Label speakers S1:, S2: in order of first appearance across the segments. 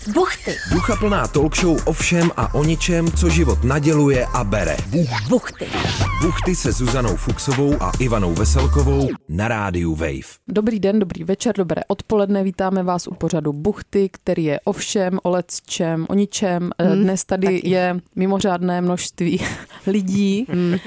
S1: Buchty.
S2: Duchaplná talk show o všem a o ničem, co život naděluje a bere.
S1: Buchty.
S2: Buchty se Zuzanou Fuchsovou a Ivanou Veselkovou na rádiu Wave.
S3: Dobrý den, dobrý večer, dobré odpoledne. Vítáme vás u pořadu Buchty, který je o všem, o lecčem, o ničem. Dnes tady je mimořádné množství lidí,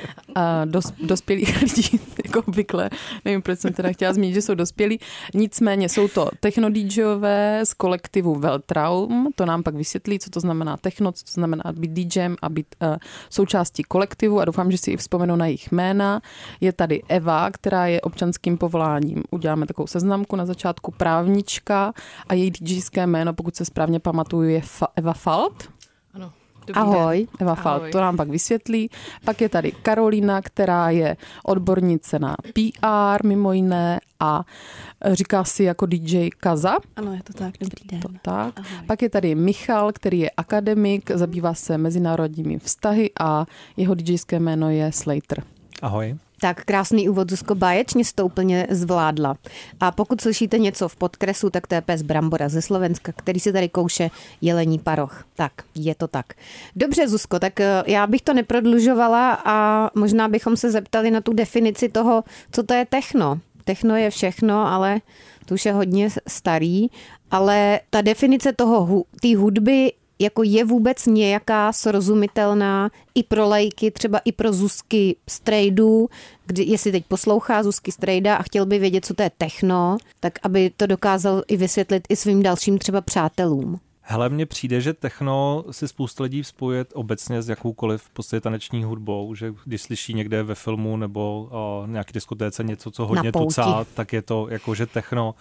S3: dospělých lidí, jako obvykle. Nevím, proč jsem teda chtěla zmínit, že jsou dospělí. Nicméně jsou to techno-DJové z kolektivu Weltraum. To nám pak vysvětlí, co to znamená techno, co to znamená být DJem a být součástí kolektivu a doufám, že si i vzpomenu na jejich jména. Je tady Eva, která je občanským povoláním. Uděláme takovou seznamku na začátku, právnička a její DJské jméno, pokud se správně pamatuju, je Eva Falt.
S4: Ano.
S3: Ahoj, Eva Falt, to nám pak vysvětlí. Pak je tady Karolína, která je odbornice na PR mimo jiné a říká si jako DJ Kaza.
S4: Ano, je to tak, dobrý den.
S3: To tak. Pak je tady Michal, který je akademik, zabývá se mezinárodními vztahy a jeho DJské jméno je Slater.
S5: Ahoj.
S1: Tak krásný úvod, Zuzko, báječně jsi to úplně zvládla. A pokud slyšíte něco v podkresu, tak to je pes Brambora ze Slovenska, který si tady kouše jelení paroch. Tak, je to tak. Dobře, Zuzko, tak já bych to neprodlužovala a možná bychom se zeptali na tu definici toho, co to je techno. Techno je všechno, ale to už je hodně starý, ale ta definice toho, té hudby jako je vůbec nějaká srozumitelná i pro laiky, třeba i pro Zuzky Strejdu, jestli teď poslouchá Zuzky Strejda a chtěl by vědět, co to je techno, tak aby to dokázal i vysvětlit i svým dalším třeba přátelům.
S5: Hele, mně přijde, že techno si spousta lidí spojuje obecně s jakoukoliv v podstatě taneční hudbou, že když slyší někde ve filmu nebo nějaký diskotéce něco, co hodně tucá, tak je to jakože techno.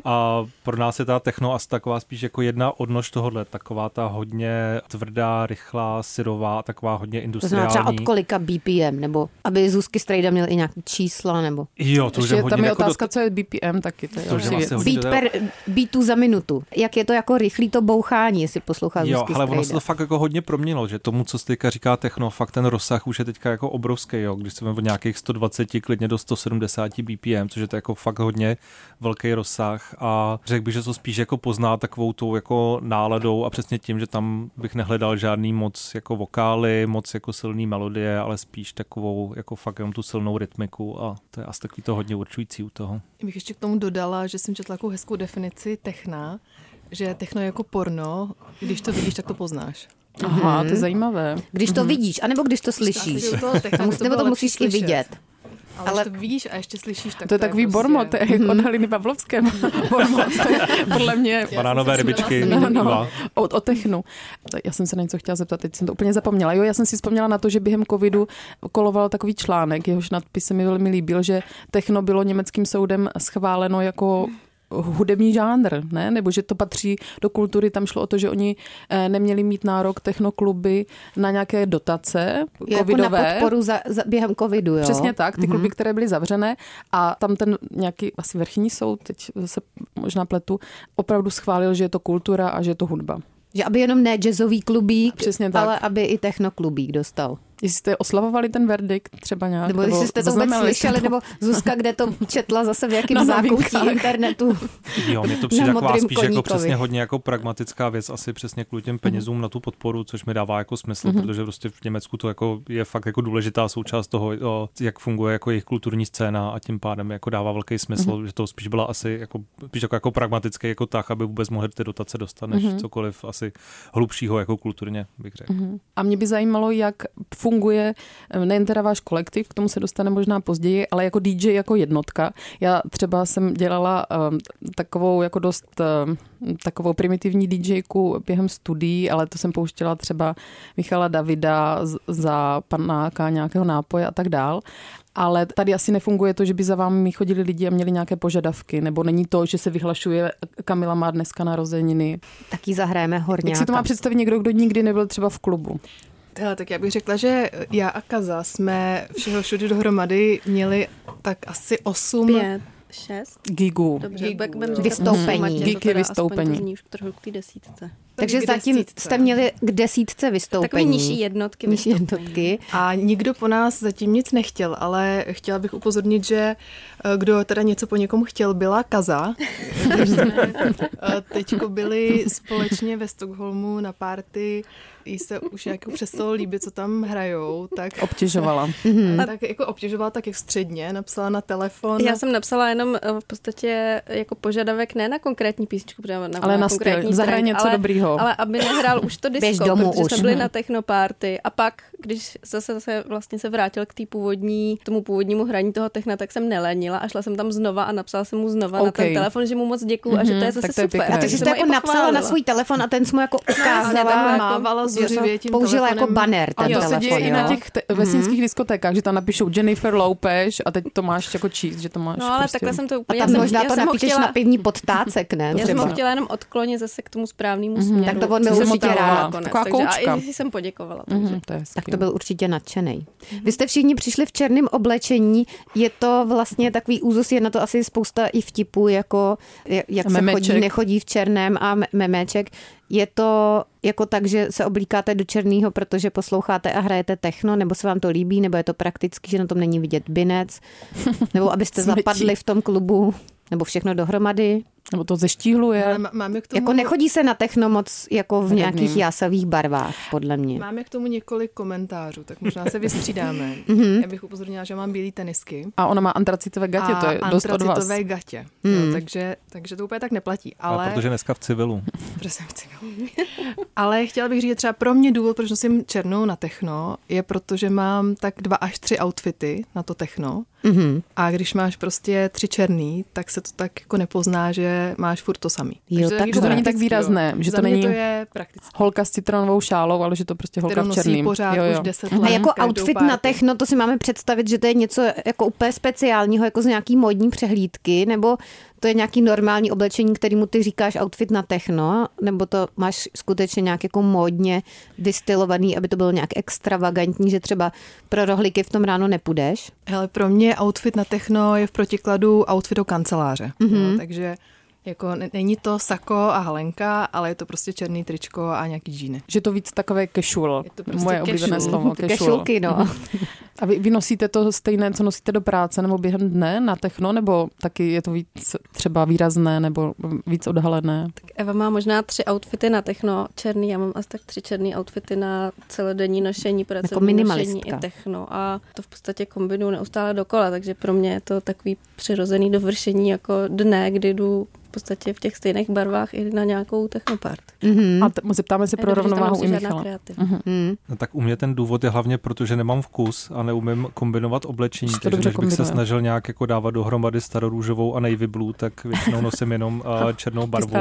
S5: A pro nás je ta techno asi taková spíš jako jedna odnož tohohle, taková ta hodně tvrdá, rychlá, syrová, taková hodně industriální.
S1: To znamená třeba od kolika BPM, nebo aby Zuzky Strejda měl i nějaký čísla, nebo...
S5: Jo, to už je hodně...
S3: Tam je otázka, co je BPM, taky to je
S1: beat per beatu za minutu. Jak je to jako rychlý to bouchání, jestli poslouchá Zuzky Strejda.
S5: Jo, ale ono se to fakt jako hodně proměnilo, že tomu, co se teďka říká techno, fakt ten rozsah už je teďka jako obrovský, jo, když jsme od nějakých 120 klidně do 170 BPM, což je to jako fakt hodně velký rozsah a řekl bych, že to spíš jako pozná takovou tou jako náladou a přesně tím, že tam bych nehledal žádný moc jako vokály, moc jako silný melodie, ale spíš takovou jako fakt jenom tu silnou rytmiku a to je asi takový to hodně určující u toho.
S4: Bych ještě k tomu dodala, že jsem četla takovou hezkou definici techna, že techno je jako porno, když to vidíš, tak to poznáš.
S3: Aha, to je zajímavé.
S1: Když to vidíš, anebo když to slyšíš. Nebo to musíš i vidět.
S4: Ale to vidíš a ještě slyšíš, tak
S3: to je takový prostě... bormot, to je jako od Haliny Pavlovské. Bormot, to je podle mě...
S5: Banánové rybičky.
S3: O technu. Já jsem se na něco chtěla zeptat, teď jsem to úplně zapomněla. Jo, já jsem si vzpomněla na to, že během covidu koloval takový článek, jehož nadpis se mi velmi líbil, že techno bylo německým soudem schváleno jako hudební žánr, ne? Nebo že to patří do kultury, tam šlo o to, že oni neměli mít nárok technokluby na nějaké dotace covidové.
S1: Jako na podporu během covidu, jo?
S3: Přesně tak, ty kluby, které byly zavřené a tam ten nějaký asi vrchní soud, teď se možná pletu, opravdu schválil, že je to kultura a že je to hudba.
S1: Že aby jenom ne jazzový klubík,
S3: ale
S1: aby i technoklubík dostal.
S3: Jestli jste oslavovali ten verdikt třeba nějak?
S1: Nebo jestli jste to vůbec slyšeli, nebo Zuzka, kde to četla zase v jakém zákoutí internetu.
S5: Jo, mě to přijde taková spíš jako přesně hodně jako pragmatická věc, asi přesně kvůli těm penězům na tu podporu, což mi dává jako smysl, protože prostě v Německu to jako je fakt jako důležitá součást toho, jak funguje jako jejich kulturní scéna a tím pádem jako dává velký smysl, že to spíš byla asi jako pragmatický jako tak, aby vůbec mohli ty dotace dostat, než cokoliv asi hlubšího jako kulturně, bych řekl.
S3: A mě by zajímalo, jak funguje nejen teda váš kolektiv, k tomu se dostane možná později, ale jako DJ jako jednotka. Já třeba jsem dělala takovou jako dost takovou primitivní DJku během studií, ale to jsem pouštěla třeba Michala Davida za panáka, nějakého nápoje a tak dál. Ale tady asi nefunguje to, že by za vámi chodili lidi a měli nějaké požadavky, nebo není to, že se vyhlašuje, Kamila má dneska narozeniny.
S1: Taky zahrajeme horňáka.
S3: Jak si to má představit někdo, kdo nikdy nebyl třeba v klubu?
S4: Hele, tak já bych řekla, že já a Kaza jsme všeho všude dohromady měli tak asi
S3: 6 gigů.
S1: Vystoupení.
S3: Díky vystoupení.
S6: Už trochu k té desítce.
S1: Takže zatím jste měli k 10 vystoupení.
S6: Takový nižší jednotky.
S4: A nikdo po nás zatím nic nechtěl, ale chtěla bych upozornit, že kdo teda něco po někom chtěl, byla Kaza. Teďko byli společně ve Stockholmu na party, jí se už nějak přestalo líbit, co tam hrajou, tak
S3: obtěžovala.
S4: Tak jako obtěžovala tak jak středně, napsala na telefon.
S6: Já jsem napsala jenom v podstatě jako požadavek ne na konkrétní písničku,
S3: ale na styl, zahraj něco dobrýho.
S6: Ale aby nehrál už to disco, protože jsme byli na technoparty a pak, když zase se vrátil k tomu původnímu hraní toho techna, tak jsem nelenila a šla jsem tam znova a napsala jsem mu znova na ten telefon, že mu moc děkuju a že to je zase super.
S1: A takže jste jako napsala na svůj telefon a ten jsi mu jako ukázala,
S4: mávala zuřivě tím
S1: použila
S4: telefonem.
S1: jako banner ten telefon.
S3: To se děje i na těch vesnických diskotékách, že tam napíšou Jennifer Lopez a teď to máš jako číst, že to máš.
S6: No ale
S3: prostě.
S6: takhle jsem to úplně.
S1: A tam možná to napíšeš na pivní podtácek, ne?
S6: Já jsem ho chtěla jenom odklonit zase k tomu správnému směru.
S1: Tak to on byl určitě rád.
S3: Taková koučka.
S6: A i jsem poděkovala.
S1: Tak to byl určitě nadšenej. Vy jste všichni přišli v černém oblečení. Je to vlastně takový úzus, je na to asi spousta i vtipů, jako jak se chodí, nechodí v černém a memeček. Je to jako tak, že se oblíkáte do černého, protože posloucháte a hrajete techno, nebo se vám to líbí, nebo je to praktický, že na tom není vidět binec, nebo abyste zapadli v tom klubu, nebo všechno dohromady.
S3: Nebo to zeštíhluje.
S4: Máme k tomu...
S1: Jako nechodí se na techno moc jako v nějakých jásavých barvách, podle mě.
S4: Máme k tomu několik komentářů, tak možná se vystřídáme. Já bych upozornila, že mám bílý tenisky.
S3: A ona má antracitové gatě, to je dost od vás.
S4: Antracitové gatě, jo, takže to úplně tak neplatí. Ale...
S5: A protože dneska v civilu.
S4: Ale chtěla bych říct, že třeba pro mě důvod, proč nosím černou na techno, je protože mám tak 2 až 3 outfity na to techno. A když máš prostě 3 černý, tak se to tak jako nepozná, že máš furt to samý.
S1: Jo,
S3: takže to není tak výrazné, že to není
S4: to je
S3: holka s citronovou šálou, ale že to prostě holka v černým.
S4: Pořád už 10 let.
S1: A jako outfit na techno, to si máme představit, že to je něco jako úplně speciálního, jako z nějaký módní přehlídky, nebo to je nějaký normální oblečení, kterému ty říkáš outfit na techno, nebo to máš skutečně nějak jako módně vystylovaný, aby to bylo nějak extravagantní, že třeba pro rohlíky v tom ráno nepůjdeš?
S4: Hele, pro mě outfit na techno je v protikladu outfit do kanceláře. Jo, takže jako není to sako a halenka, ale je to prostě černý tričko a nějaký džíny.
S3: Že to víc takové casual.
S4: Prostě
S3: moje oblíbené slovo.
S1: Casualky, no.
S3: A vy nosíte to stejné, co nosíte do práce nebo během dne na techno, nebo taky je to víc třeba výrazné nebo víc odhalené?
S6: Tak Eva má možná 3 outfity na techno černý, já mám asi tak 3 černý outfity na celodenní nošení, pracovní nošení i techno a to v podstatě kombinuju neustále dokola, takže pro mě je to takový přirozený dovršení jako dne, kdy jdu v podstatě v těch stejných barvách i na nějakou technopart.
S3: A zeptáme se pro rovnováhu i Michala.
S5: No, tak u mě ten důvod je hlavně proto, že nemám vkus a neumím kombinovat oblečení, takže když bych se snažil nějak jako dávat dohromady starorůžovou a navy blue, tak většinou nosím jenom černou barvu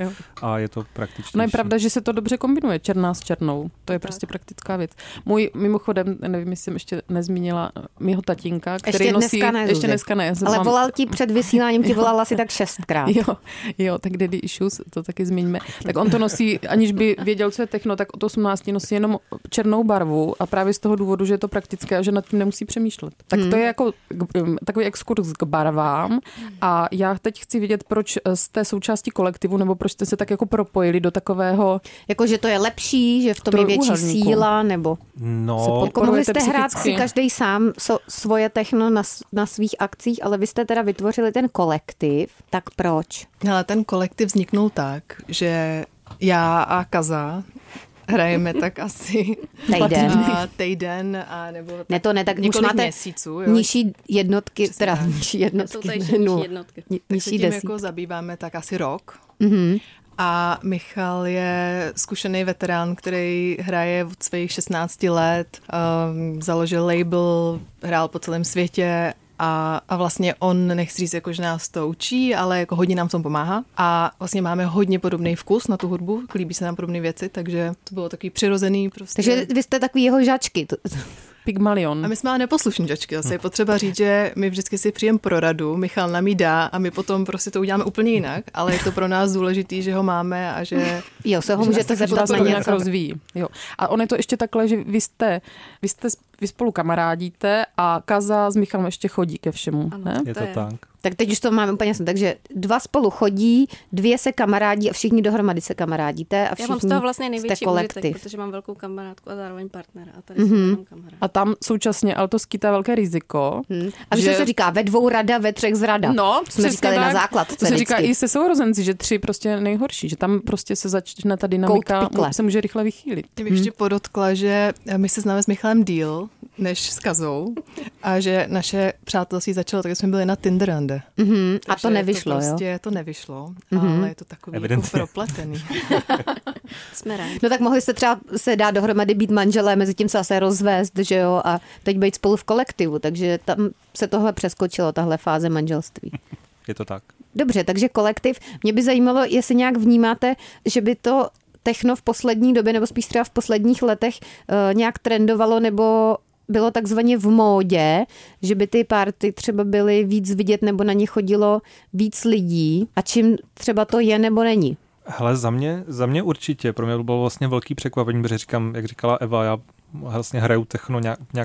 S5: a je to praktičtější.
S3: No je pravda, že se to dobře kombinuje, černá s černou. To je prostě praktická věc. Mimochodem, nevím, jestli jsem ještě nezmínila mýho tatínka, který
S1: ještě
S3: nosí... Ještě dneska ne.
S1: Ale volal ti před vysíláním, ti volal asi tak 6krát.
S3: Jo, tak Daddy Issues, to taky zmíníme. Tak on to nosí, aniž by věděl, co je techno, tak od 18 nosí jenom černou barvu a právě z toho důvodu, že je to praktické a že nad tím nemusí přemýšlet. Tak to je jako takový exkurs k barvám a já teď chci vědět, proč jste součástí kolektivu nebo proč jste se tak jako propojili do takového...
S1: Jako, že to je lepší, že v tom je větší síla, nebo...
S5: No,
S1: jako mohli jste hrát si každý sám svoje techno na svých akcích, ale vy jste teda vytvořili ten kolektiv, tak proč?
S4: Ale ten kolektiv vzniknul tak, že já a Kaza hrajeme tak asi týden a nebo
S1: tak
S4: několik
S1: už máte
S4: měsíců. Jo.
S1: Nižší jednotky, nižší
S6: jednotky.
S4: Tím jako zabýváme tak asi rok. A Michal je zkušený veterán, který hraje od svých 16 let, založil label, hrál po celém světě a vlastně on, nechci říct, jako, že nás to učí, ale jako hodně nám v tom pomáhá. A vlastně máme hodně podobný vkus na tu hudbu, líbí se nám podobné věci, takže to bylo takový přirozený. Prostě.
S1: Takže vy jste takový jeho žačky.
S3: Pygmalion.
S4: A my jsme ale neposlušní žačky. Zase je potřeba říct, že my vždycky si přijeme pro radu, Michal nám ji dá a my potom prostě to uděláme úplně jinak, ale je to pro nás důležitý, že ho máme a že...
S1: Jo, se ho můžete zeptat
S3: na nějak rozvíjí. Jo. A on je to ještě takhle, že vy jste vy spolu kamarádíte a Kaza s Michalem ještě chodí ke všemu,
S6: ano,
S3: ne?
S5: Je to tak.
S1: Tak teď už to máme úplně jasné. Takže 2 spolu chodí, 2 se kamarádí a všichni dohromady se kamarádíte a všichni.
S6: Já mám z toho vlastně největší užitek, protože mám velkou kamarádku a zároveň partnera a tady jsem kamarád.
S3: A tam současně, ale to skýtá velké riziko.
S1: A že se říká ve 2 rada, ve 3 zrada.
S3: No,
S1: jsme říkali tak, na základce.
S3: To se říká i se sourozenci, že 3 prostě nejhorší, že tam prostě se začne ta dynamika, se může rychle vychýlit.
S4: Ty bych ještě podotkla, že my se známe s Michalem díl než s Kazou a že naše přátelství začalo, tak jsme byli na Tinder rande.
S1: A to nevyšlo,
S4: to prostě,
S1: jo?
S4: To nevyšlo, ale je to takový jako propletený.
S6: Jsme rádi.
S1: No tak mohli jste třeba se dát dohromady být manželé, mezi tím se zase rozvést, že jo, a teď být spolu v kolektivu, takže tam se tohle přeskočilo, tahle fáze manželství.
S5: Je to tak.
S1: Dobře, takže kolektiv. Mě by zajímalo, jestli nějak vnímáte, že by to techno v poslední době, nebo spíš třeba v posledních letech nějak trendovalo, nebo bylo takzvaně v módě, že by ty party třeba byly víc vidět, nebo na ně chodilo víc lidí, a čím třeba to je nebo není?
S5: Hele, za mě určitě. Pro mě to bylo vlastně velký překvapení, protože říkám, jak říkala Eva, já vlastně hraju techno nějak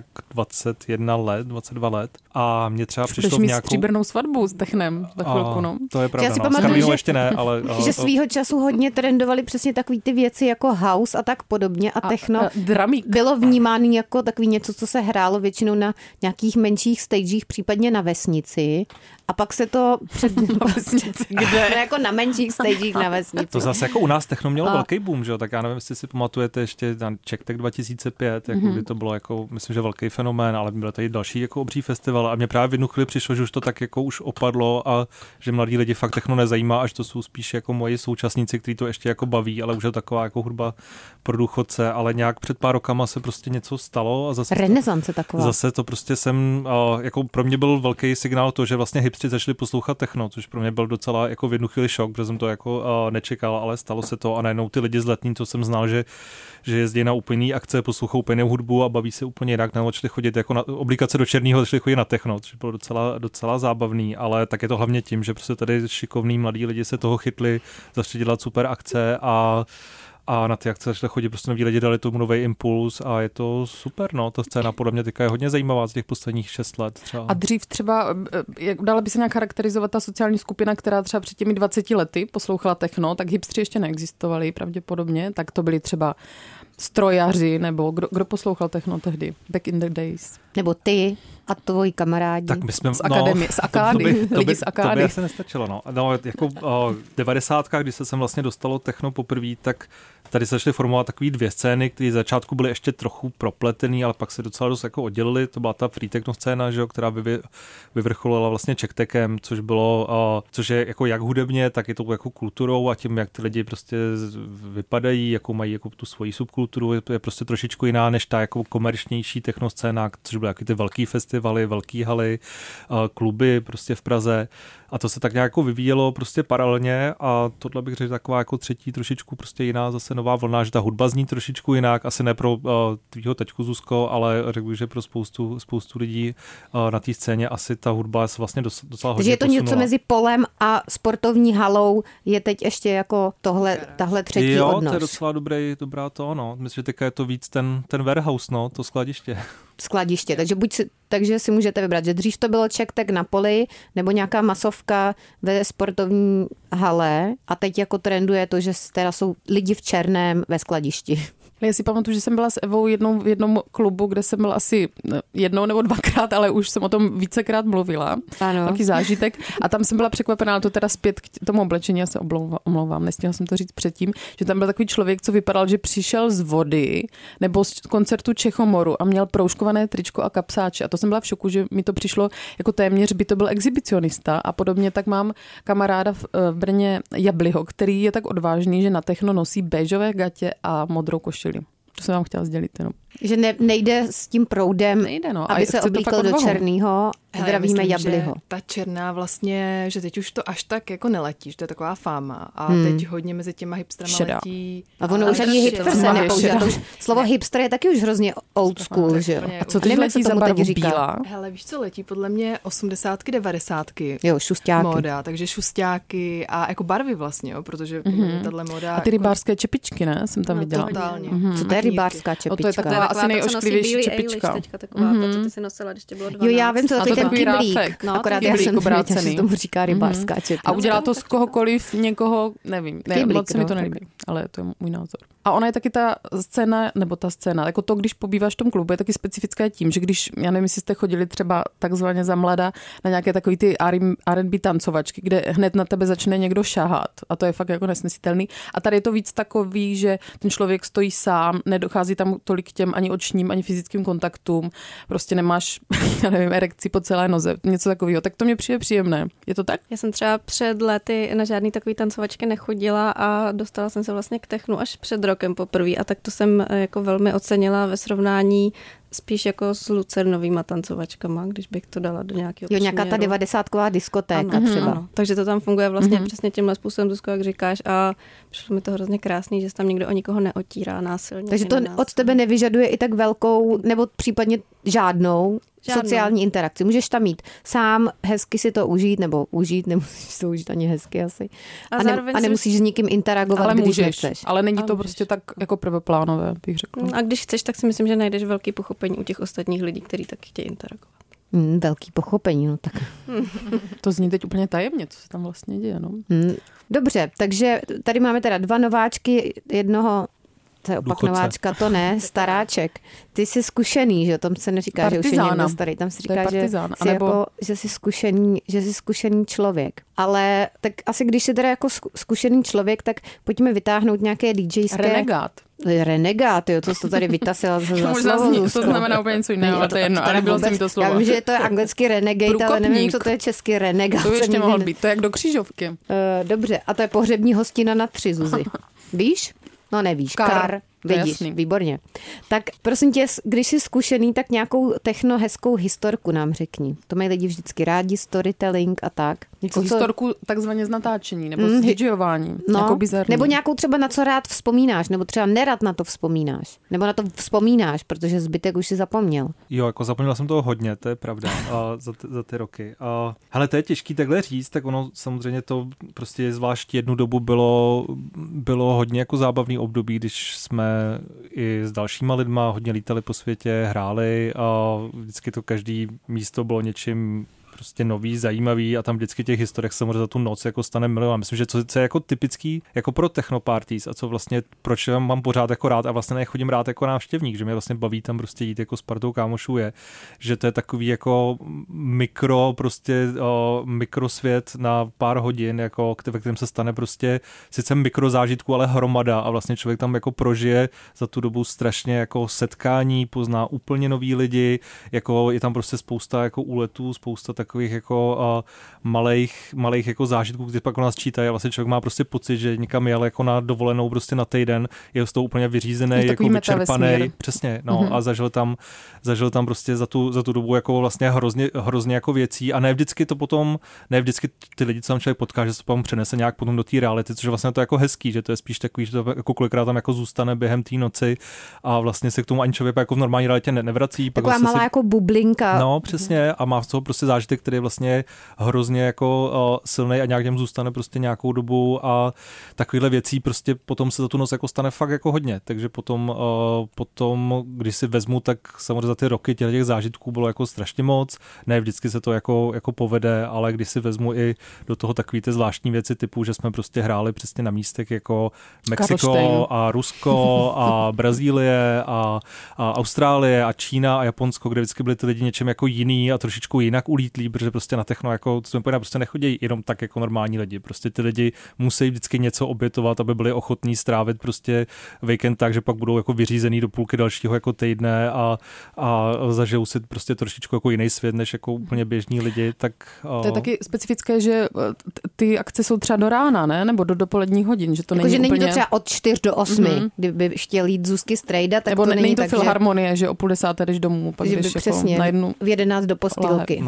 S5: 21 let, 22 let a mě třeba přišlo v nějakou...
S3: stříbrnou svatbu s technem za chvilku, no.
S5: To je pravda,
S1: já si
S5: no.
S1: pamatuju, že,
S5: ještě ne, ale...
S1: že svýho času hodně trendovaly přesně takový ty věci jako house a tak podobně a techno bylo vnímáno jako takový něco, co se hrálo většinou na nějakých menších stagech, případně na vesnici. A pak se to
S3: na vesnici, kde?
S1: Jako na menších stagech na vesnici.
S5: To zase jako u nás techno mělo velký boom, že jo? Tak já nevím, jestli si pamatujete ještě Czech Tech 2005, jako kdy to bylo jako, myslím, že velký fenomén, ale byl tady další jako obří festival a mě právě v jednu chvíli přišlo, že už to tak jako už opadlo a že mladí lidi fakt techno nezajímá, až to jsou spíš jako moji současníci, kteří to ještě jako baví, ale už je taková jako hudba pro důchodce, ale nějak před pár rokama se prostě něco stalo a zase
S1: renesance taková.
S5: Zase to prostě jako pro mě byl velký signál to, že vlastně hipstři začali poslouchat techno, což pro mě byl docela jako v jednu chvíli šok, protože jsem to jako nečekal, ale stalo se to a najednou ty lidi z Letný, to jsem znal, že jezdí na úplný akce, poslouchají úplně hudbu a baví se úplně jinak, nebo začali chodit jako na oblíkace do černého, začali chodit na techno, což bylo docela zábavný, ale tak je to hlavně tím, že prostě tady šikovní mladí lidi se toho chytli, začali dělat super akce a na ty akce začali chodit prostě noví lidi, dali tomu nový impuls a je to super, no, ta scéna podle mě teďka je hodně zajímavá z těch posledních 6 let třeba.
S3: A dřív třeba, dala by se nějak charakterizovat ta sociální skupina, která třeba před těmi 20 lety poslouchala techno, tak hipstři ještě neexistovali pravděpodobně, tak to byli třeba strojaři, nebo kdo poslouchal techno tehdy, back in the days.
S1: Nebo ty a tvoji kamarádi.
S5: Tak my jsme,
S3: z Akády, lidi z Akády.
S5: To by asi nestačilo, no. No jako 90. když se sem vlastně dostalo techno poprvé, tak tady se začaly formovat takový 2 scény, které z začátku byly ještě trochu propletený, ale pak se docela dost jako oddělily. To byla ta free techno scéna, že jo, která vyvrcholila vlastně Czech Techem, což je jako jak hudebně, tak je to jako kulturou a tím, jak ty lidi prostě vypadají, jakou mají jako tu svoji subkulturu, je prostě trošičku jiná než ta jako komerčnější techno scéna, což byly jako ty velký festivaly, velký haly, kluby prostě v Praze. A to se tak nějak jako vyvíjelo prostě paralelně a tohle bych řekl taková jako třetí trošičku prostě jiná zase nová vlna, že ta hudba zní trošičku jinak, asi ne pro tvýho teďku Zuzko, ale řekl bych, že pro spoustu lidí na té scéně asi ta hudba se vlastně docela hodně
S1: Takže je to
S5: posunula.
S1: něco mezi polem a sportovní halou, je teď ještě jako tahle třetí odnož.
S5: Jo, to je docela dobrá to, no. Myslím, že teďka je to víc ten warehouse, no, to skladiště. Takže si můžete vybrat, že dřív to bylo Czech Tech na poli nebo nějaká masovka ve sportovní hale a teď jako trenduje to, že teda jsou lidi v černém ve skladišti.
S3: Já si pamatuju, že jsem byla s Evou v jednom klubu, kde jsem byla asi 1 nebo 2krát, ale už jsem o tom vícekrát mluvila.
S1: Ano.
S3: Taký zážitek. A tam jsem byla překvapená, ale to teda zpět k tomu oblečení, já se omlouvám, nestihla jsem to říct předtím, že tam byl takový člověk, co vypadal, že přišel z vody nebo z koncertu Čechomoru a měl proužkované tričko a kapsáče. A to jsem byla v šoku, že mi to přišlo jako téměř by to byl exhibicionista a podobně. Tak mám kamaráda v Brně Jabliho, který je tak odvážný, že na techno nosí béžové gatě a modrou košili. To jsem vám chtěla sdělit. Jenom.
S1: Že nejde s tím proudem,
S3: no.
S1: aby se oblíkl do černýho. Zdravíme Jabliho.
S4: Ta černá vlastně, že teď už to až tak jako neletí, že to je taková fáma. A teď hodně mezi těma hipstrama letí.
S1: A ono už ani hipster se nepoužívá. Slovo hipster je taky už hrozně old school, že jo?
S3: A co teď letí za barvu bílá?
S4: Hele, víš, co letí? Podle mě 80, 90.
S1: Jo, šustáky.
S4: Móda, takže šustáky a jako barvy vlastně, jo, protože tahle móda...
S3: A ty rybářské čepičky, ne? Jsem tam viděla.
S4: Totálně.
S1: Co to je rybářská čepička?
S3: To je taková asi nejošklivější čepička.
S6: Teďka taková, co ty si nosila, když tě bylo 12.
S1: Jo, já vím, co to je ten kyblík.
S3: No,
S1: akorát já jsem nevěděla, že se tomu říká rybářská čepička.
S3: A udělá to z kohokoliv, někoho, nevím. Ne, moc se mi to nelíbí, ale to je můj názor. A ona je taky ta scéna, jako to, když pobýváš v tom klubu, je taky specifická tím, že když, já nevím, jestli jste chodili třeba takzvaně za mlada na nějaké takový ty R&B tancovačky, kde hned na tebe začne někdo šahat a to je fakt jako nesnesitelný. A tady je to víc takový, že ten člověk stojí sám, nedochází tam tolik k těm ani očním, ani fyzickým kontaktům, prostě nemáš, já nevím, erekci po celé noze, něco takového. Tak to mě přijde příjemné. Je to tak?
S6: Já jsem třeba před lety na žádný takový tancovačky nechodila a dostala jsem se vlastně k technu až před rokem poprvé a tak to jsem jako velmi ocenila ve srovnání spíš jako s lucernovýma tancovačkama, když bych to dala do nějakého
S1: Jo, nějaká ta 90ková diskotéka třeba.
S6: Ano. Takže to tam funguje vlastně přesně tímhle způsobem, Zuzko, jak říkáš, a přišlo mi to hrozně krásný, že se tam nikdo o nikoho neotírá násilně.
S1: Takže to od tebe nevyžaduje i tak velkou, nebo případně žádnou sociální interakci. Můžeš tam mít sám, hezky si to užít, nemusíš to užít ani hezky asi. A nemusíš s nikým interagovat,
S3: ale
S1: když nechceš.
S3: Ale není to prostě tak jako prvoplánové, bych řekla.
S6: A když chceš, tak si myslím, že najdeš velký pochopení u těch ostatních lidí, kteří taky chtějí interagovat.
S1: Velký pochopení, no tak.
S3: To zní teď úplně tajemně, co se tam vlastně děje, no.
S1: Dobře, takže tady máme teda 2 nováčky, jednoho, to je opak nováčka, to ne, staráček. Ty jsi zkušený, že o tom se neříká,
S3: partizána.
S1: Že už je někdo starý, tam se říká, že jsi zkušený člověk. Ale tak asi když jsi teda jako zkušený člověk, tak pojďme vytáhnout nějaké DJské... Renegát, jo, co jsi to tady vytasila za slovo.
S3: To znamená úplně něco jiného, ale to je jedno, ale nebylo se mi to slovo.
S1: Já vím, že to je anglicky renegade, ale nevím, co to je česky renegát.
S3: To ještě mohl být, to je jak do křížovky.
S1: Dobře, a to je pohřební hostina na 3, Zuzi. Víš? No nevíš, Kar. Vidíš, výborně. Tak prosím tě, když jsi zkušený, tak nějakou techno hezkou historku nám řekni. To mají lidi vždycky rádi, storytelling a tak.
S3: Něco, historku takzvaně z natáčení, nebo z DJování.
S1: No, nebo nějakou třeba na co rád vzpomínáš, nebo třeba nerad na to vzpomínáš. Nebo na to vzpomínáš, protože zbytek už si zapomněl.
S5: Jo, jako zapomněl jsem toho hodně, to je pravda, za ty roky. Hele, to je těžký takhle říct, tak ono samozřejmě to prostě zvlášť jednu dobu bylo hodně jako zábavný období, když jsme i s dalšíma lidma hodně lítali po světě, hráli a vždycky to každý místo bylo něčím prostě nový, zajímavý a tam vždycky těch historek samozřejmě za tu noc jako stane milion. Myslím, že co je jako typický jako pro technoparties a co vlastně, proč mám pořád jako rád a vlastně nechodím rád jako návštěvník, že mě vlastně baví tam prostě jít jako s partou kámošů je, že to je takový jako mikrosvět na pár hodin, jako ve kterém se stane prostě sice mikrozážitku, ale hromada a vlastně člověk tam jako prožije za tu dobu strašně jako setkání, pozná úplně nový lidi, jako je tam prostě spousta jako úletů, spousta takových jako malých jako zážitků, kteří pak o nás čítají a vlastně člověk má prostě pocit, že někam jel jako na dovolenou prostě na týden, je z toho úplně vyřízený, jako vyčerpaný, přesně, no a zažil tam prostě za tu dobu jako vlastně hrozně jako věcí a ne vždycky ty lidi, co tam člověk potká, že se potom přenese nějak potom do té reality, což je vlastně to jako hezký, že to je spíš takový, že to jako kolikrát tam jako zůstane během té noci a vlastně se k tomu ani člověk jako v normální realitě nevrací.
S1: Taková vlastně malá jako bublinka.
S5: No, přesně a má z toho prostě zážitek, který je vlastně hrozně jako silnej a nějak těm zůstane prostě nějakou dobu a takovýhle věcí prostě potom se za tu noc jako stane fakt jako hodně, takže potom když si vezmu, tak samozřejmě za ty roky těch zážitků bylo jako strašně moc, ne vždycky se to jako povede, ale když si vezmu i do toho takový ty zvláštní věci typu, že jsme prostě hráli přesně na místech jako Mexiko a Rusko a Brazílie a Austrálie a Čína a Japonsko, kde vždycky byli ty lidi něčem jako jiný a trošičku jinak ulítlí, protože prostě na techno jako co jsme povedali, prostě nechodí jenom tak jako normální lidi. Prostě ty lidi musí vždycky něco obětovat, aby byli ochotní strávit prostě víkend tak, že pak budou jako vyřízený do půlky dalšího jako týdne a zažijou si prostě trošičku jako jiný svět než jako úplně běžní lidi, tak
S3: to je taky specifické, že ty akce jsou třeba do rána, ne? Nebo do dopoledních hodin, že to není úplně...
S1: není to třeba od 4 do 8, kdyby chtěl jít Zuzky strejda, tak
S3: nebo
S1: to není
S3: to
S1: tak,
S3: filharmonie, že o 10:30 jdeš domů, pak jdeš jako na jednu
S1: v 11 do postýlky.
S5: No a ty rána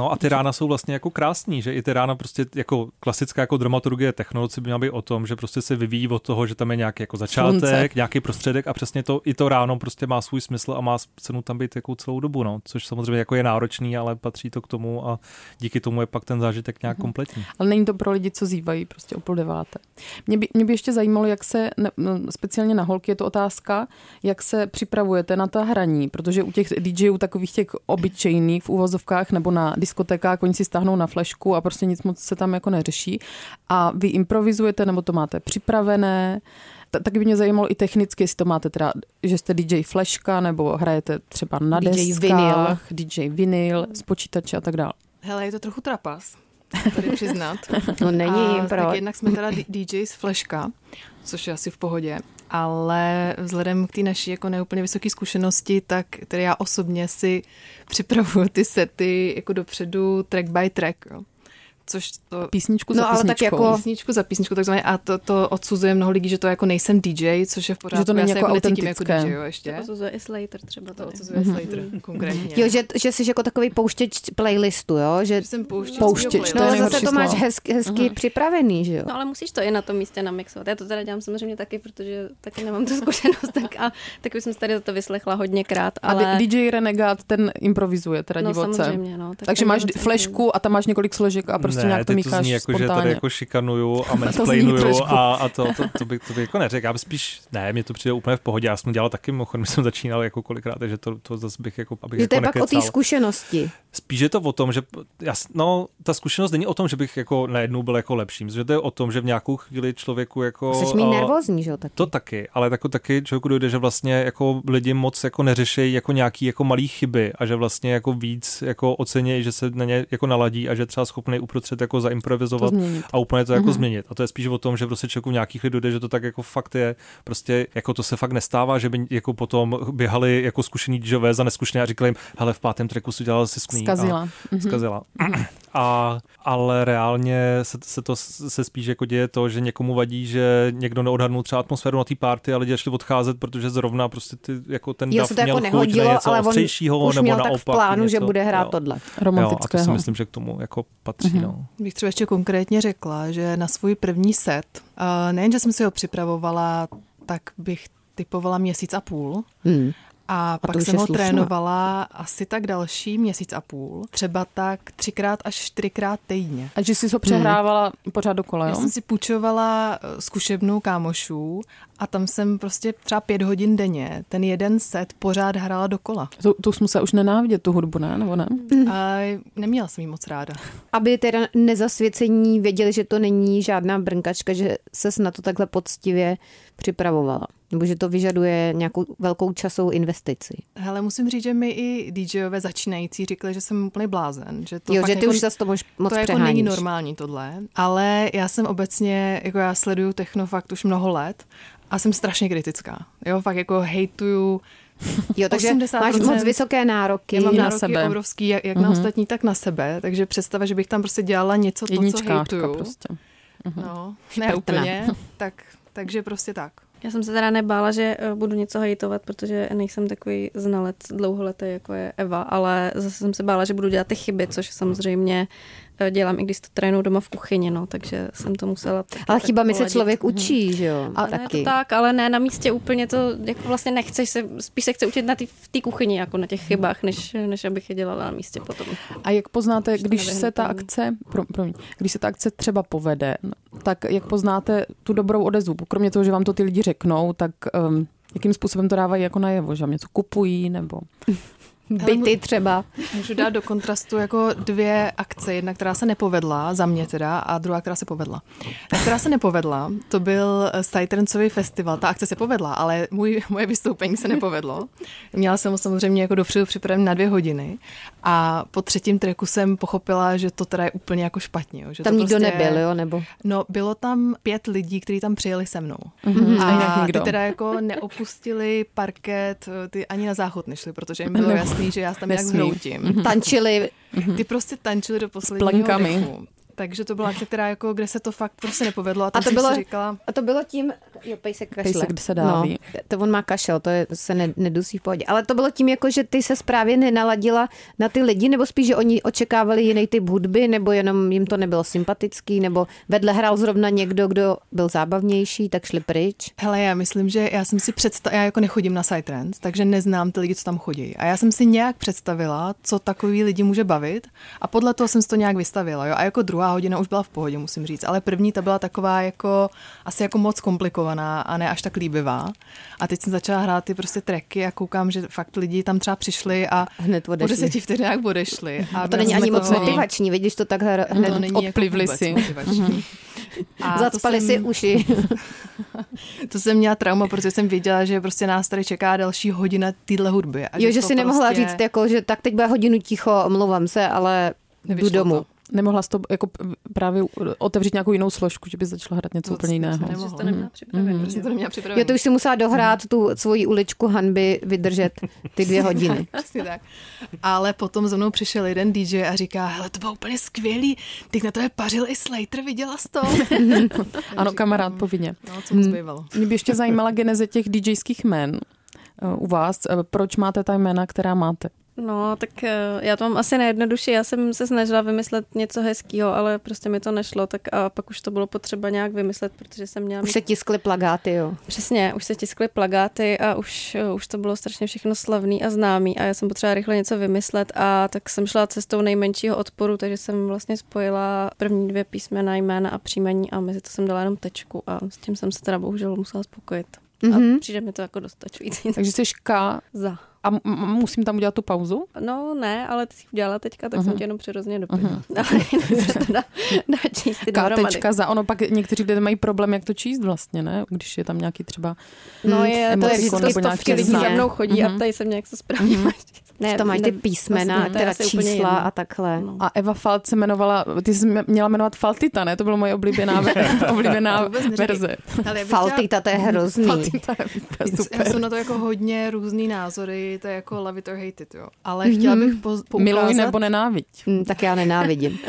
S5: rána jsou vlastně jako krásný, že i ty rána prostě jako klasická jako dramaturgie technologie by měla být o tom, že prostě se vyvíjí od toho, že tam je nějaký jako začátek, slunce, nějaký prostředek a přesně to i to ráno prostě má svůj smysl a má cenu tam být jako celou dobu, no, což samozřejmě jako je náročný, ale patří to k tomu a díky tomu je pak ten zážitek nějak kompletní.
S3: Ale není to pro lidi, co zývají prostě o 8:30. Mě by ještě zajímalo, jak se, speciálně na holky je to otázka, jak se připravujete na ta hraní, protože u těch DJů takových těch obyčejných v uvozovkách nebo na diskotékách, oni si stáhnou na flešku a prostě nic moc se tam jako neřeší. A vy improvizujete nebo to máte připravené? Taky by mě zajímalo i technicky, jestli to máte teda, že jste DJ fleška nebo hrajete třeba na deskách, DJ vinyl, z počítače a tak dále.
S4: Hele, je to trochu trapas, tady přiznat.
S1: No není,
S4: tak jednak jsme teda DJ z fleška, což je asi v pohodě, ale vzhledem k té naší jako neúplně vysoké zkušenosti, tak tedy já osobně si připravuju ty sety jako dopředu track by track, jo. Což to...
S3: Písničku za písničkou.
S1: Tak jako...
S4: Písničku za písničku, takzvaně, a to odsuzuje mnoho lidí, že to jako nejsem DJ, což je v pořádku.
S3: Že to není
S4: já
S3: jako
S4: necítím jako DJ, jo, ještě.
S6: To odsuzuje i Slater třeba.
S4: To odsuzuje Slater, konkrétně.
S1: Jo, že jsi jako takový pouštěč playlistu, jo? Že
S4: jsem
S3: pouštěč,
S1: no, ale zase to máš hezky připravený, že jo?
S6: No ale musíš to i na tom místě namixovat. Já to teda dělám samozřejmě taky, protože taky nemám tu zkušenost, tak už jsem se tady za to vyslechla hodněkrát. Ale...
S3: A DJ Renegade, ten improvizuje teda divoce.
S6: No samozřejmě, no.
S3: Takže máš flešku a tam máš několik složek a prostě nějak to mícháš
S5: jako, že tady jako šikanuju a mansplainuju a to bych jako neřekl. Já bych spíš, mně to přijde úplně v pohodě. Já jsem dělal taky, mimochodem jsem začínal jako kolikrát, takže to zase bych jako, abych
S1: že
S5: jako
S1: to je
S5: nekecal.
S1: pak o té zkušenosti.
S5: Spíš je to o tom, že ta zkušenost není o tom, že bych jako najednou byl jako lepší. Myslím, že to je o tom, že v nějakou chvíli člověku jako...
S1: Jsi mít nervózní, že jo, taky.
S5: To taky, ale taky člověku dojde, že vlastně jako lidi moc jako neřešejí jako nějaký jako malý chyby a že vlastně jako víc jako ocení, že se na ně jako naladí a že třeba schopný uprostřed jako zaimprovizovat a úplně to jako změnit. A to je spíš o tom, že prostě člověku nějakých lidí dojde, že to tak jako fakt je, prostě jako to se fakt nestává, že by jako potom běhali jako zkušený DJové za neskušené a říkali jim, hele, v 5. tracku si udělala siskný. Zkazila. Ale reálně se spíš jako děje to, že někomu vadí, že někdo neodhadnul třeba atmosféru na té party a lidi šli odcházet, protože zrovna prostě jako ten dav měl
S1: jako
S5: chuť na něco ostřejšího,
S1: už
S5: nebo
S1: měl
S5: naopak.
S1: Tak v plánu,
S5: něco,
S1: že bude hrát tohle.
S3: Romantického.
S5: A to si myslím, že k tomu jako patří. No.
S4: Bych třeba ještě konkrétně řekla, že na svůj první set, nejen, že jsem si ho připravovala, tak bych typovala 1,5 měsíce. A pak jsem ho trénovala asi tak další 1,5 měsíce. Třeba tak 3x až 4x týdně.
S3: A že jsi ho přehrávala pořád dokola, jo?
S4: Já jsem si půjčovala zkušebnu kámošů a tam jsem prostě třeba 5 hodin denně ten jeden set pořád hrála dokola.
S3: Tu jsme se už nenávidět, tu hudbu, ne? Nebo ne?
S4: A neměla jsem jí moc ráda.
S1: Aby teda nezasvěcení věděli, že to není žádná brnkačka, že ses na to takhle poctivě připravovala. Nebo že to vyžaduje nějakou velkou časovou investici.
S4: Hele, musím říct, že mi i DJové začínající říkali, že jsem úplný blázen. Že to
S1: jo, že ty
S4: jako,
S1: už zase to moc přeháníš.
S4: To jako není normální tohle. Ale já jsem obecně, jako já sleduju techno fakt už mnoho let a jsem strašně kritická. Jo, fakt jako hejtuju.
S1: Jo, takže máš moc vysoké nároky.
S4: Já mám
S1: na
S4: nároky
S1: sebe.
S4: Obrovský, jak na ostatní, tak na sebe. Takže představa, že bych tam prostě dělala něco, to, co hejtuju.
S3: Prostě.
S4: No, ne úplně. Takže prostě tak.
S6: Já jsem se teda nebála, že budu něco hejtovat, protože nejsem takový znalec dlouholetý, jako je Eva, ale zase jsem se bála, že budu dělat ty chyby, což samozřejmě dělám, i když to trénuju doma v kuchyni, no, takže jsem to musela...
S1: Ale chybami se člověk učí, že jo?
S6: Ale taky. Ne, to tak, ale ne na místě úplně to, jako vlastně nechceš se, spíš se chce učit v té kuchyni, jako na těch chybách, než abych je dělala na místě potom.
S3: A jak poznáte, když se ta akce třeba povede, tak jak poznáte tu dobrou odezvu? Kromě toho, že vám to ty lidi řeknou, tak jakým způsobem to dávají jako najevo, že vám něco kupují, nebo...
S1: Byty třeba.
S4: Můžu dát do kontrastu jako 2 akce. Jedna, která se nepovedla, za mě teda, a druhá, která se povedla. Ta, která se nepovedla, to byl Psytrancový festival. Ta akce se povedla, ale moje vystoupení se nepovedlo. Měla jsem samozřejmě jako dopředu připraven na 2 hodiny a po 3. tracku jsem pochopila, že to teda je úplně jako špatně. Jo, že
S1: tam
S4: to
S1: nikdo
S4: prostě,
S1: nebyl, jo? Nebo?
S4: No, bylo tam 5 lidí, kteří tam přijeli se mnou.
S3: A
S4: ty teda jako neopustili parket, ty ani na záchod nešli, protože jim bylo jasný, že já tam nějak zhroutím.
S1: Tančili.
S4: Ty prostě tančili do posledního dechu. Takže to byla akce, která jako, kde se to fakt prostě nepovedlo. A to bylo tím,
S1: Jo, pejsek kašle.
S3: Pejsek se dáví.
S1: No, to on má kašel, to se nedusí v pohodě. Ale to bylo tím, jako, že ty se právě nenaladila na ty lidi, nebo spíš, že oni očekávali jiný typ hudby, nebo jenom jim to nebylo sympatický, nebo vedle hrál zrovna někdo, kdo byl zábavnější, tak šli pryč?
S4: Hele, já myslím, že já jsem si já jako nechodím na Psytrance, takže neznám ty lidi, co tam chodí. A já jsem si nějak představila, co takový lidi může bavit a podle toho jsem si to nějak vystavila. Jo? A jako druhá hodina už byla v pohodě, musím říct. Ale první ta byla taková jako asi jako moc komplikovaná a ne až tak líbivá. A teď jsem začala hrát ty prostě tracky a koukám, že fakt lidi tam třeba přišli a
S1: hned odešli.
S4: Po 10 vteřinách odešli.
S1: A to není ani moc motivační, vidíš to tak hned
S4: to není
S3: odplivli jako si.
S4: A
S1: zacpali si uši.
S4: To jsem měla trauma, protože jsem věděla, že prostě nás tady čeká další hodina týhle hudby. A
S1: jo, že si nemohla říct, jako, že tak teď bude hodinu ticho, omlouvám se, ale jdu domů.
S4: To.
S3: Nemohla jsi to jako právě otevřít nějakou jinou složku, že by začala hrát něco úplně jiného.
S6: To neměla připravené.
S1: Jo, to už si musela dohrát tu svoji uličku hanby, vydržet ty 2 hodiny.
S4: Přesně tak. Ale potom za mnou přišel jeden DJ a říká, hele, to bylo úplně skvělý, teď na tebe pařil i Slater, viděla jsi to?
S3: Ano, kamarád povinně.
S4: No, co mu zbývalo.
S3: Mě by ještě zajímala geneze těch DJských jmén u vás. Proč máte ta jména, která máte?
S6: No, tak já to mám asi nejjednodušší. Já jsem se snažila vymyslet něco hezkýho, ale prostě mi to nešlo, tak a pak už to bylo potřeba nějak vymyslet, protože jsem měla...
S1: Už se tiskly plakáty, jo.
S6: Přesně, už se tiskly plakáty a už to bylo strašně všechno slavný a známý a já jsem potřeba rychle něco vymyslet a tak jsem šla cestou nejmenšího odporu, takže jsem vlastně spojila první 2 písmena, jména a příjmení a mezi to jsem dala jenom tečku a s tím jsem se teda bohužel musela spokojit. A přijde mi to jako dostačující.
S3: Takže jsi K
S6: za.
S3: A musím tam udělat tu pauzu?
S6: No ne, ale ty jsi udělala teďka, tak jsem tě jenom přirozeně doplnila. Ale dá číst ty dohromady.
S3: K za, ono pak někteří lidé mají problém, jak to číst vlastně, ne? Když je tam nějaký třeba
S6: no je, to je stovky lidí za mnou chodí a ptají se mě, jak se správně máš číst.
S1: Ne, to mají ty písmena, vlastně, teda čísla a takhle.
S3: No. A Eva Falt se jmenovala, ty jsi měla jmenovat Faltita, ne? To byla moje oblíbená verze.
S1: Faltita, to je hrozný.
S3: Faltita je super.
S4: Já jsem na to jako hodně různý názory, to je jako love it or hate it, jo. Ale chtěla bych poukázat...
S3: Miluj nebo nenáviď.
S1: Tak já nenávidím.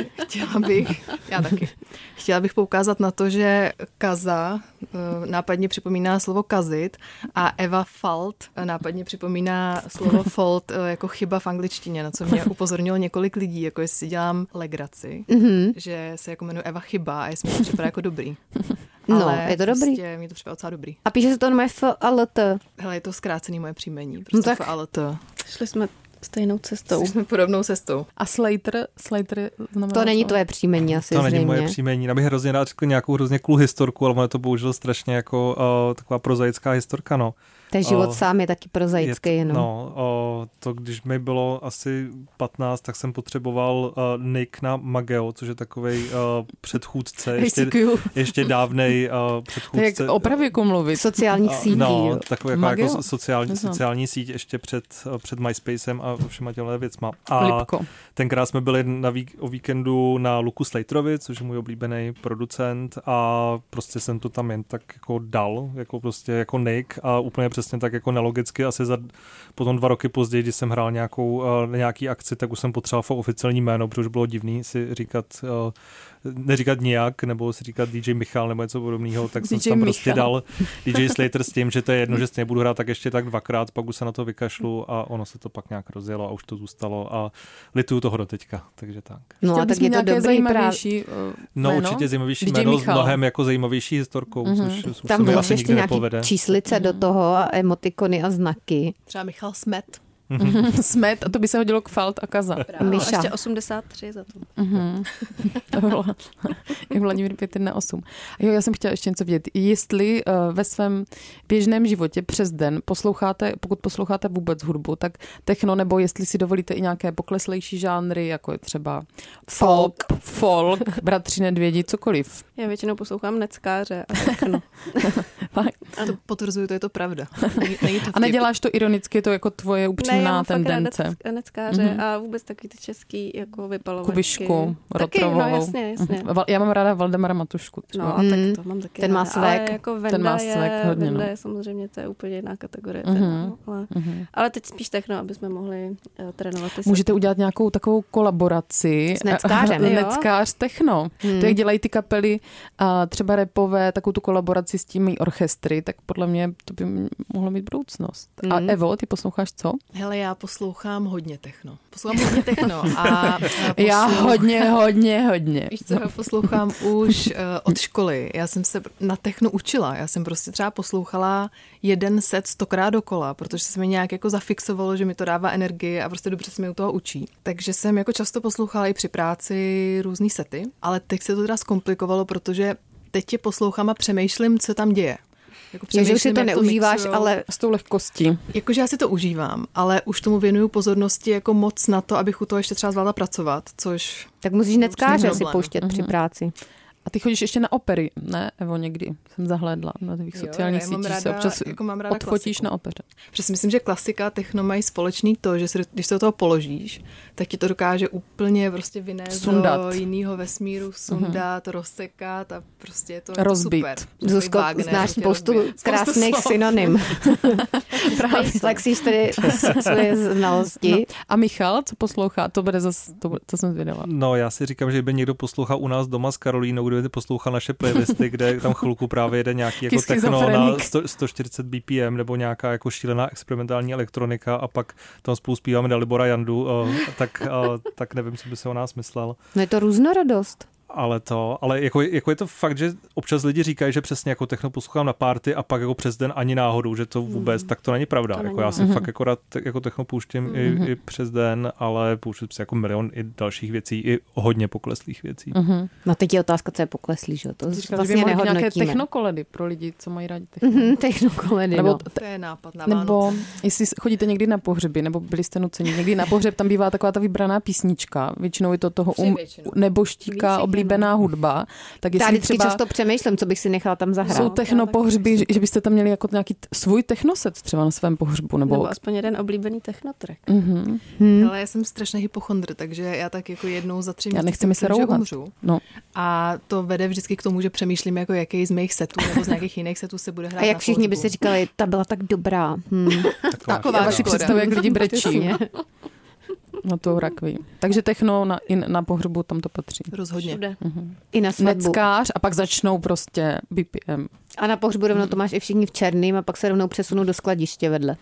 S4: Já taky. Chtěla bych poukázat na to, že kaza nápadně připomíná slovo kazit a Eva Falt nápadně připomíná slovo fault jako chyba v angličtině, na co mě upozornilo několik lidí, jako jestli si dělám legraci, že se jako jmenuje Eva Chyba a jestli mi to připadá jako dobrý.
S1: No,
S4: ale
S1: je to dobrý.
S4: Prostě mě to připadá docela dobrý.
S1: A píše se to moje F-A-L-T.
S4: Hele, je to zkrácený moje příjmení. Prostě F-A-L-T.
S6: Šli jsme stejnou cestou.
S4: Jsme podobnou cestou.
S3: A Slater znamená
S1: to není tvoje příjmení asi
S5: to
S1: zřejmě.
S5: Není moje příjmení. Já bych hrozně rád řekl nějakou hrozně cool historku, ale ono je to bohužel strašně jako taková prozaická historka, no.
S1: Ten život sám je taky prozaický jenom.
S5: No, to když mi bylo asi 15, tak jsem potřeboval nick na Mageo, což je takovej předchůdce, ještě dávnej předchůdce.
S3: Jak opravěku mluvit.
S1: Sociálních sítí.
S5: No, takový jako sociální síť ještě před MySpacem a všema těmhle věcma. A
S3: Lipko.
S5: tenkrát jsme byli o víkendu na Luku Slaterovi, což je můj oblíbený producent a prostě jsem to tam jen tak jako dal, jako prostě jako nick a úplně přesně tak jako nelogicky, asi potom 2 roky později, když jsem hrál nějaký akci, tak už jsem potřeboval oficiální jméno, protože už bylo divný si neříkat nijak, nebo si říkat DJ Michal nebo něco podobného, tak jsem tam prostě dal DJ Slater s tím, že to je jedno, že s ním budu hrát tak ještě tak 2krát, pak už se na to vykašlu a ono se to pak nějak rozjelo a už to zůstalo a lituju toho do teďka, takže tak.
S1: No a tak je to dobrý
S3: zajímavější
S5: no určitě zajímavější jméno s mnohem jako zajímavější historkou, což
S1: tam
S5: se mi asi nikdy
S1: nějaký
S5: nepovede.
S1: Číslice do toho a emotikony a znaky.
S4: Třeba Michal Smet.
S3: Smet, a to by se hodilo k Falt a Kaza.
S6: Míša. Ještě 83 za to.
S3: To bylo jak Vladimír 518. Jo, já jsem chtěla ještě něco vědět. Jestli ve svém běžném životě přes den pokud posloucháte vůbec hudbu, tak techno, nebo jestli si dovolíte i nějaké pokleslejší žánry, jako je třeba folk, Bratři Nedvědi, cokoliv.
S6: Já většinou poslouchám neckáře a techno.
S4: A to potvrzuju, to je to pravda.
S3: A neděláš to ironicky, je to jako tvoje upřímná příjemná tendence.
S6: Neckáře a vůbec taky ty český jako vypalovačky.
S3: Kubišku, Rotrovou.
S6: No jasně.
S3: Já mám ráda Valdemara Matušku.
S6: Třeba. No a tak to mám taky.
S1: Ten má svek.
S6: Ale jako
S3: ten má svek hodně.
S6: Venda je samozřejmě, to je úplně jiná kategorie. Ale teď spíš techno, aby jsme mohli trénovat.
S3: Můžete udělat nějakou takovou kolaboraci.
S1: S neckářem.
S3: Neckář techno. To jak dělají ty kapely, třeba rapové, takovou tu kolaboraci s těmi orchestry, tak podle mě to by mohlo mít budoucnost. A Evo, ty posloucháš co?
S4: Hele, já poslouchám hodně techno.
S3: Já hodně.
S4: Víš co, já poslouchám už od školy. Já jsem se na techno učila. Já jsem prostě třeba poslouchala jeden set 100krát dokola, protože se mi nějak jako zafixovalo, že mi to dává energii a prostě dobře se mi u toho učí. Takže jsem jako často poslouchala i při práci různý sety, ale teď se to teda zkomplikovalo, protože teď je poslouchám a přemýšlím, co tam děje.
S1: Jako že už si to neužíváš, ale
S3: s tou lehkostí.
S4: Jakože já si to užívám, ale už tomu věnuju pozornosti jako moc na to, abych u toho ještě třeba zvládla pracovat, což...
S1: Tak musíš neckáře si pouštět při práci.
S3: A ty chodíš ještě na opery, ne? Evo, někdy jsem zahlédla na tvých sociálních sítích, že se občas
S4: jako
S3: odfotíš
S4: klasiku.
S3: Na opeře.
S4: Protože si myslím, že klasika a techno mají společný to, že když se do toho položíš, tak ti to dokáže úplně prostě vynést do jiného vesmíru, sundat, rozsekat a prostě je to super.
S1: Zuzko, znáš spoustu krásných synonym. Flexíš tedy svoje znalosti.
S3: No. A Michal, co poslouchá? To bude zase, to jsem zvědala.
S5: No, já si říkám, že by někdo poslouchal u nás doma s Karolínou, kdyby poslouchal naše playlisty, kde tam chvilku právě jede nějaký jako techno na 140 BPM nebo nějaká jako šílená experimentální elektronika a pak tam spolu zpíváme Dalibora Jandu, tak nevím, co by se o nás myslel.
S1: No je to různorodost.
S5: Ale jako je to fakt, že občas lidi říkají, že přesně jako techno poslouchám na party a pak jako přes den ani náhodou, že to vůbec, tak to není pravda. To jako já si fakt jako rád jako techno pouštím i přes den, ale pouštím si jako milion i dalších věcí, i hodně pokleslých věcí.
S1: No teď je otázka, co je pokleslý, že? To vlastně nehodnotíme.
S3: Nějaké technokoledy pro lidi, co mají rádi techno.
S1: Technokoledy,
S3: nebo
S4: to je nápad na
S3: Vánoce. Nebo jestli chodíte někdy na pohřby, nebo byli jste nuceni někdy na pohřeb, tam bývá taková ta vybraná písnička, většinou je to toho neboštíka oblíbená hudba. Tak
S1: já vždycky často přemýšlím, co bych si nechala tam zahrát.
S3: Jsou techno pohřby, že byste tam měli jako nějaký svůj technoset třeba na svém pohřbu. Nebo
S6: aspoň jeden oblíbený technotrack.
S4: Ale já jsem strašně hypochondr, takže já tak jako jednou za 3
S3: měsíce nechci se rouhat.
S4: Umřu. No. A to vede vždycky k tomu, že přemýšlím, jako jaký z mých setů nebo z nějakých jiných setů se bude hrát.
S1: A jak všichni by si říkali, ta byla tak dobrá.
S3: Já si představuji, jak lidi brečí. Na tou rakví. Takže techno na pohřbu tam to patří.
S4: Rozhodně.
S1: I na svatbu.
S3: Neckář a pak začnou prostě BPM.
S1: A na pohřbu rovnou to máš i všichni v černým a pak se rovnou přesunou do skladiště vedle.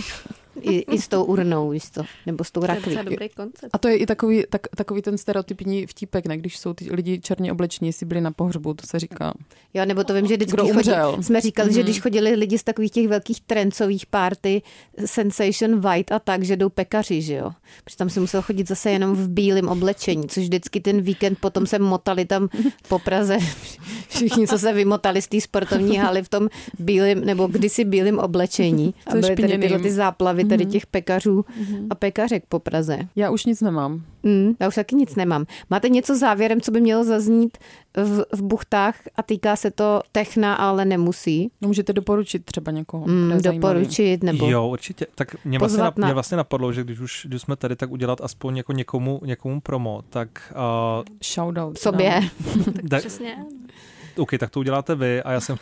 S1: I s tou urnou, víš co? Nebo s tou rakví.
S3: A to je i takový ten stereotypní vtípek, ne? Když jsou ty lidi černě oblečení, jestli byli na pohřbu, to se říká.
S1: Jo, nebo to vím, že vždycky jsme říkali, že když chodili lidi z takových těch velkých trencových party, Sensation White a tak, že jdou pekaři, že jo? Protože tam se musel chodit zase jenom v bílém oblečení, což vždycky ten víkend potom se motali tam po Praze všichni, co se vymotali z té sportovní haly v tom bílém, nebo kdysi bílém oblečení. A byly tady tyhle ty záplavy tady těch pekařů a pekařek po Praze.
S3: Já už nic nemám.
S1: Já už taky nic nemám. Máte něco závěrem, co by mělo zaznít v buchtách a týká se to techna, ale nemusí?
S3: No, můžete doporučit třeba někoho.
S1: Doporučit nebo
S5: jo, určitě. Tak mě vlastně napadlo, že když jsme tady, tak udělat aspoň jako někomu promo, tak
S3: shoutout
S1: sobě.
S6: Přesně.
S5: OK, tak to uděláte vy a já jsem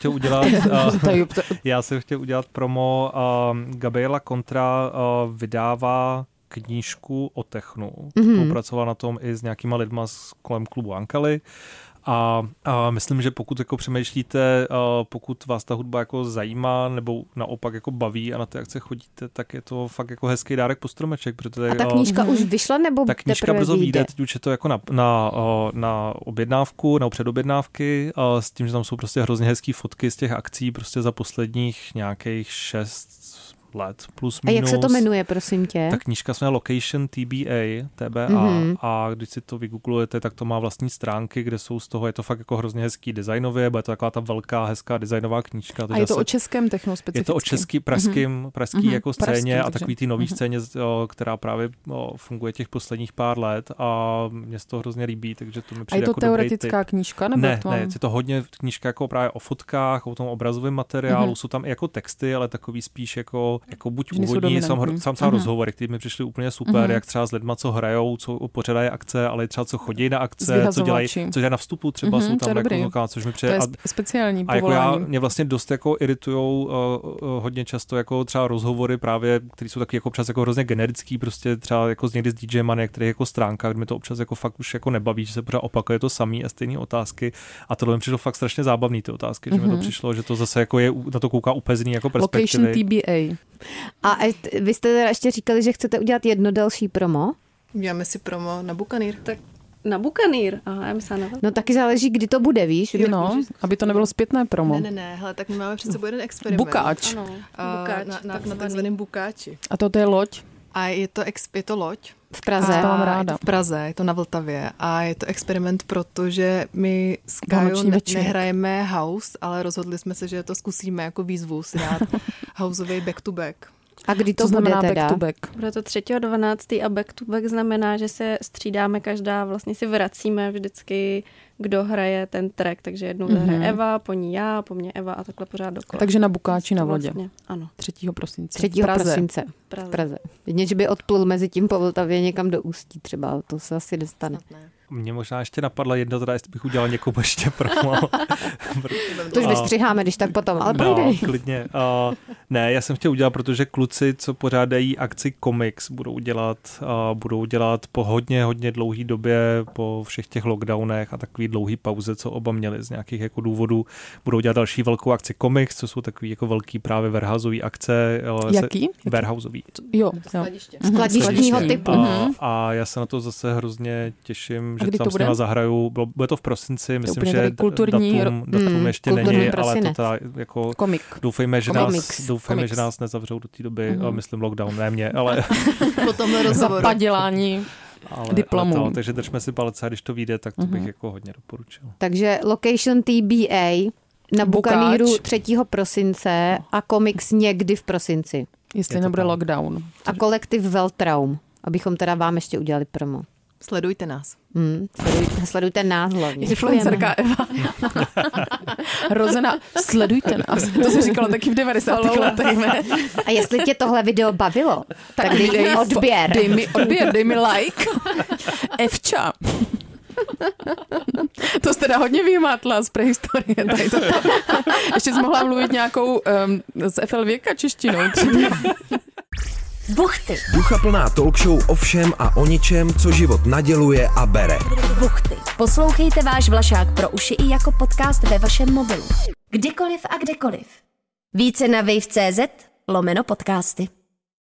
S5: chtěl udělat promo. Gabriela Contra vydává knížku o technu. Spolupracovala na tom i s nějakýma lidma kolem klubu Ankely. A myslím, že pokud jako přemýšlíte, pokud vás ta hudba jako zajímá nebo naopak jako baví a na ty akce chodíte, tak je to fakt jako hezký dárek po stromeček. Protože,
S1: a ta knížka už vyšla nebo
S5: ta knížka brzo vyjde, teď už je to jako na objednávku, na předobjednávky, s tím, že tam jsou prostě hrozně hezký fotky z těch akcí prostě za posledních nějakých 6 let plus minus.
S1: A jak se to jmenuje, prosím tě?
S5: Ta knížka se jmenuje Location TBA, a když si to vygooglujete, tak to má vlastní stránky, kde jsou z toho, je to fakt jako hrozně hezký designově, bude to taková ta velká, hezká designová knížka.
S3: A je to o českém techno specificky?
S5: Je to o pražský jako scéně a takový ty nový scéně, která právě funguje těch posledních pár let a mě se to hrozně líbí, takže to mi přijde jako dobrý tip.
S3: A je to teoretická knížka? Nebo
S5: ne, je to hodně knížka jako právě o fotkách, o tom obrazovém materiálu, jsou tam i jako texty, ale takový spíš jako jako buď úvodní, sám rozhovory, které mi přišly úplně super, jak třeba s lidma, co hrajou, co pořádají akce, ale třeba co chodí na akce, co dělají na vstupu, třeba jsou tam jako, což mi přijde.
S3: To je speciální
S5: a jako mě vlastně dost jako iritujou hodně často jako třeba rozhovory právě, které jsou taky jako občas jako hrozně generický, prostě třeba jako někdy z DJ Mania, který jako stránka, kde mi to občas jako fakt už jako nebaví, že se pořád opakuje to samý a stejné otázky. A tohle mi přišlo fakt strašně zábavný ty otázky, že mi to přišlo, že to zase jako je na to kouká upezný jako perspektivy.
S3: Location TBA.
S1: A vy jste teda ještě říkali, že chcete udělat jedno další promo?
S4: Uděláme si promo na Buccaneer.
S6: Tak na Buccaneer? Aha, já myslím na
S1: No taky záleží, kdy to bude, víš?
S3: No, aby to nebylo zpětné promo.
S4: Ne, hele, tak my máme před sebou jeden experiment.
S3: Bukáč.
S6: Ano,
S4: bukáč na takzvaném bukáči.
S3: A to je loď?
S4: A je to loď.
S1: V Praze.
S3: To mám ráda.
S4: Je to v Praze, je to na Vltavě a je to experiment, protože my s Kajou nehrajeme house, ale rozhodli jsme se, že to zkusíme jako výzvu si dát houseový back-to-back.
S1: A kdy to bude teda?
S3: Back-to-back?
S6: Bude to 3.12. a back-to-back znamená, že se střídáme, každá vlastně si vracíme vždycky, kdo hraje ten track, takže jednou hraje Eva, po ní já, po mně Eva a takhle pořád dokola.
S3: Takže na Bukáči na vodě.
S6: Vlastně, ano.
S3: 3. prosince.
S1: 3. prosince. V Praze. Jedně, že by odplul mezi tím po Vltavě někam do Ústí třeba, to se asi dostane.
S5: Mně možná ještě napadla jedna, teda jestli bych udělal někomu ještě promo.
S1: To už vystřiháme, když tak potom, ale pojdej.
S5: No, klidně. Ne, já jsem chtěl udělat, protože kluci, co pořádají akci Comics, budou dělat po hodně dlouhý době, po všech těch lockdownech a takový dlouhý pauze, co oba měli z nějakých jako důvodů, budou dělat další velkou akci Comics, co jsou takový jako velký právě warehousový akce.
S3: Jaký?
S5: Warehouseový.
S3: Jo.
S1: Skladištního typu.
S5: A já se na to zase hrozně těším, že tam s nima zahraju. Bude to v prosinci, myslím, že datum ještě není, ale to teda jako doufejme, že nás nezavřou do té doby, myslím lockdown, ne mě, ale
S4: potom rozhovor.
S3: Zapadělání diplomů.
S5: Takže držme si palce, a když to vyjde, tak to bych jako hodně doporučil.
S1: Takže Location TBA na Buccaneeru 3. prosince a Comics někdy v prosinci.
S3: Jestli nebude lockdown.
S1: A kolektiv Weltraum, abychom teda vám ještě udělali promo.
S4: Sledujte nás.
S1: Sledujte nás hlavně.
S3: Influencerka Eva. Rozena, sledujte nás. To se říkalo taky v 90. letech.
S1: A jestli tě tohle video bavilo, tak dej mi odběr.
S3: Dej mi like. Evča. To jsi teda hodně vymátla z prehistorie. Ještě jsi mohla mluvit nějakou z FL věka češtinou.
S2: Buchty. Duchaplná talk show o všem a o ničem, co život naděluje a bere.
S7: Buchty. Poslouchejte váš Vlašák pro uši i jako podcast ve vašem mobilu. Kdykoliv a kdekoliv. Více na wave.cz/podcasty.